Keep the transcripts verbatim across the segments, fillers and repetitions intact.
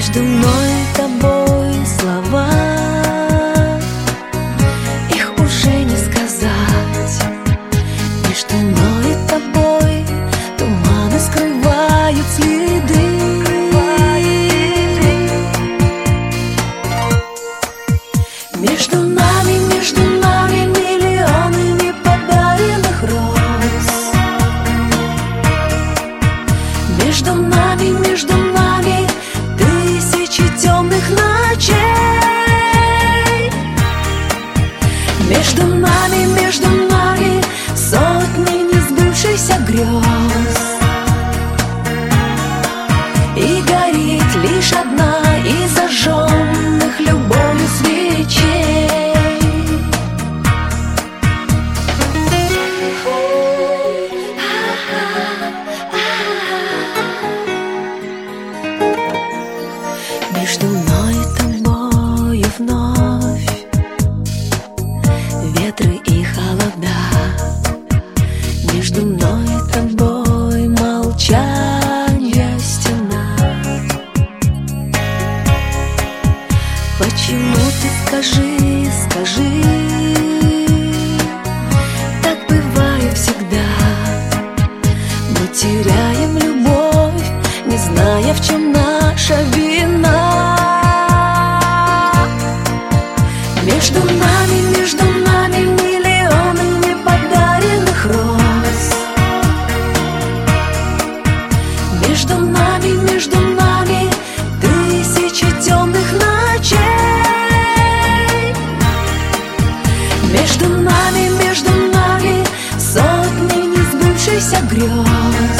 Между мной и тобой слова, их уже не сказать. Между мной и тобой туманы скрывают следы. Между нами, между нами миллионы неподаренных роз. Между нами, между нами тысячи темных ночей. Между нами, между нами сотни несбывшихся грез. И горит лишь одна из зажженных любовью свечей. Между мной и тобою вновь ветры и холода. Между мной и тобой молчанье стена. Почему ты, скажи, скажи, так бывает всегда? Мы теряем любовь, не зная, в чем наша вина. Между нами, между нами миллионы неподаренных роз. Между нами, между нами тысячи темных ночей. Между нами, между нами сотни несбывшихся грез.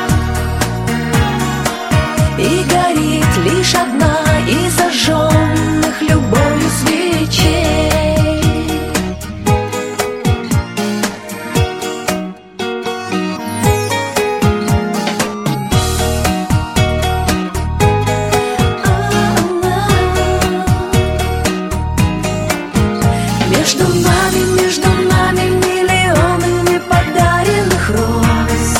И горит лишь одна из зажженных любовью свечей. Между нами, между нами миллионы неподаренных роз.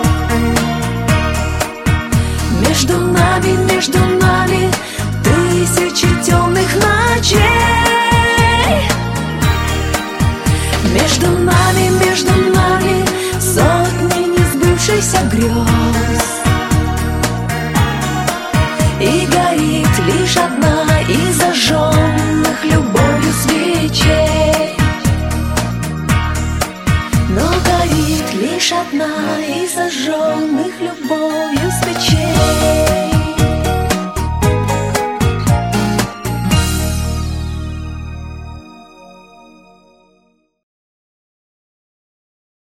Между нами, между нами тысячи темных ночей. Между нами, между нами сотни несбывшихся грез. И горит лишь одна